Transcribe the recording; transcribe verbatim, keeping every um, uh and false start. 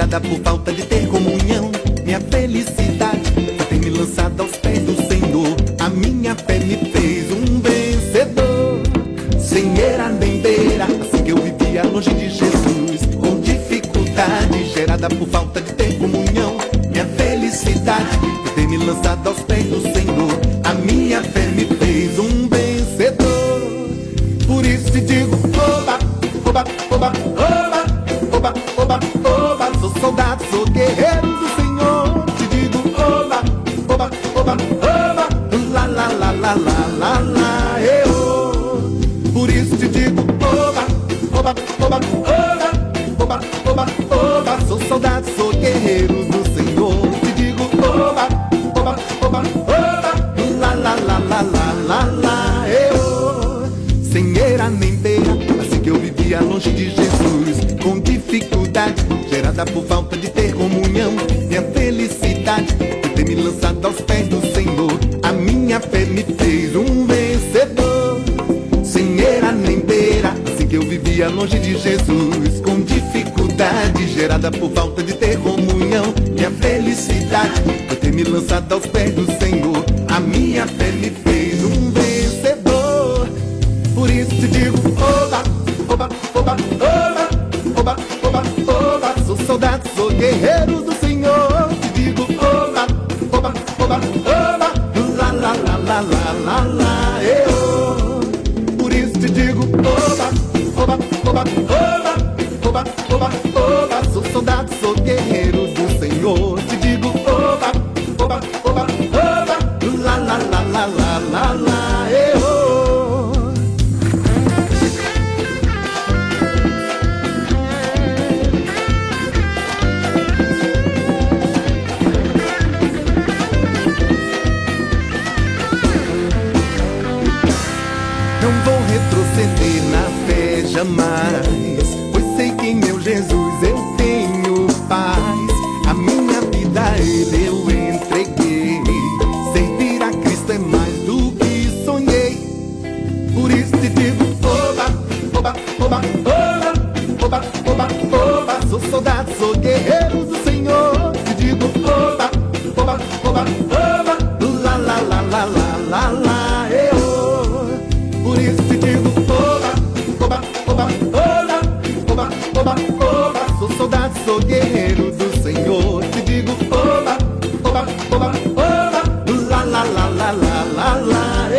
gerada por falta de ter comunhão. Minha felicidade foi ter me lançado aos pés do Senhor. A minha fé me fez um vencedor, sem era nem beira, assim que eu vivia longe de Jesus, com dificuldade gerada por falta de ter comunhão. Minha felicidade foi ter me lançado aos pés do Senhor. A minha fé me fez um vencedor. Por isso te digo, oba, oba, oba, oba, oba, oba, oba. Sou soldado, sou guerreiro do Senhor. Te digo, oba, oba, oba, oba, la, la, la, la, la, la, la, eu. Por isso te digo, oba, oba, oba, oba, oba, oba, oba. Sou soldado, sou guerreiro do Senhor. Te digo, oba, oba, oba, oba, la, la, la, la, la, la, la, eu. Sem era nem beira, assim que eu vivia longe de Jesus, com dificuldade gerada por falta de ter comunhão. Minha felicidade por ter me lançado aos pés do Senhor. A minha fé me fez um vencedor, sem era nem beira, assim que eu vivia longe de Jesus, com dificuldade gerada por falta de ter comunhão. Minha felicidade por ter me lançado aos pés do Senhor. A minha fé me fez um vencedor. Por isso te digo, oba, oba, oba, oba, oba, oba, oba. Sou soldado, sou guerreiro do Senhor. Te digo, oba, oba, oba, oba, la, la, la, la, la, la, la, eu. Por isso te digo, oba, oba, oba, oba, oba, oba, oba. Sou soldado, sou guerreiro do Senhor. Te digo, oba, oba, oba, oba, la, la, la, la, la, la, la, eu. Não vou retroceder na fé jamais, pois sei que em meu Jesus eu tenho paz. A minha vida a Ele eu entreguei, servir a Cristo é mais do que sonhei. Por isso te digo, oba, oba, oba, oba, oba, oba, oba. Sou soldado, sou guerreiro do Senhor. Te digo, oba, oba, oba, oba, la, la, la, la, la, la, la, eu. Por isso te digo, oba, oba, oba, oba, oba, oba, oba. Sou soldado, sou guerreiro do Senhor. Te digo, oba, oba, oba, oba, la, la, la, la, la, la, la.